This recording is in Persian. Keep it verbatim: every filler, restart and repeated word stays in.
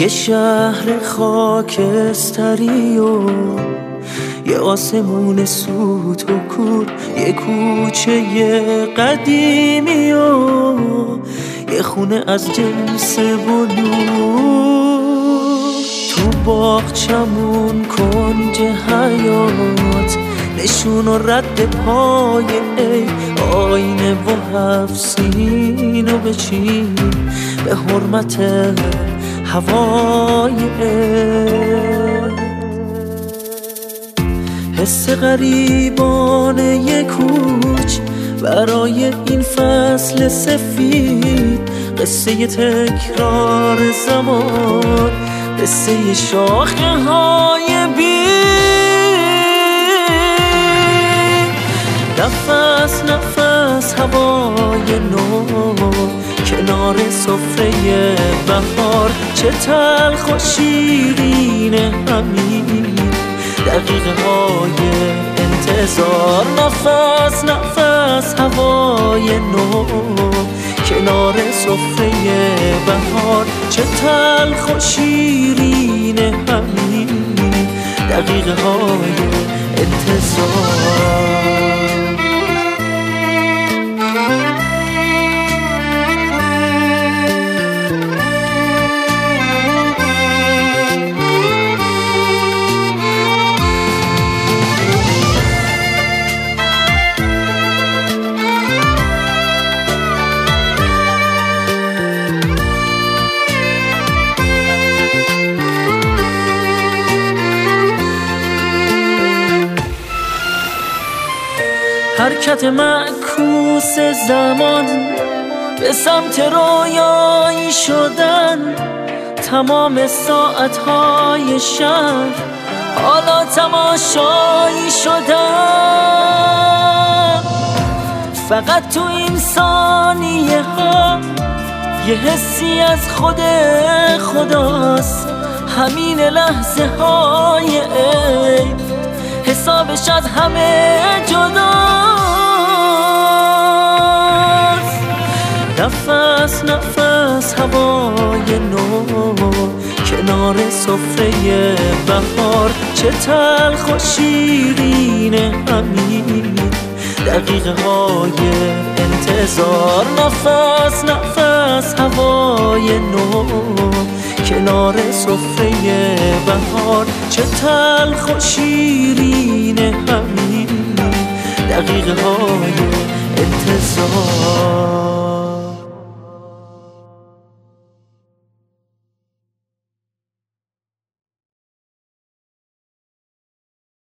یه شهر خاکستری و یه آسمون سوت و کور، یه کوچه قدیمی و یه خونه از جنس بلور. تو باغچمون کنج حیات نشون و رد پای ای آینه و هفت سین و بچین به حرمت هوای ای. حس غریبانه یک کوچ برای این فصل سفید، قصه تکرار زمان، قصه شاخه های بی. نفس نفس هوای نو کنار سفره بهار، چه تلخ و شیرین همین دقیقه های انتظار. نفس نفس هوای نو کنار سفره بهار، چه تلخ و شیرین همین دقیقه های انتظار. حرکت معکوس زمان به سمت رویایی شدن، تمام ساعتهای شهر حالا تماشایی شدن. فقط تو این ثانیه ها یه حسی از خود خداست، همین لحظه های عید حسابش از همه جداست. نفس نفس هوای نو کنار سفره بهار، چه تلخ و شیرین همین دقیقه های انتظار. نفس نفس هوای نو کنار سفره بهار، چه تلخ و شیرین همین دقیقه های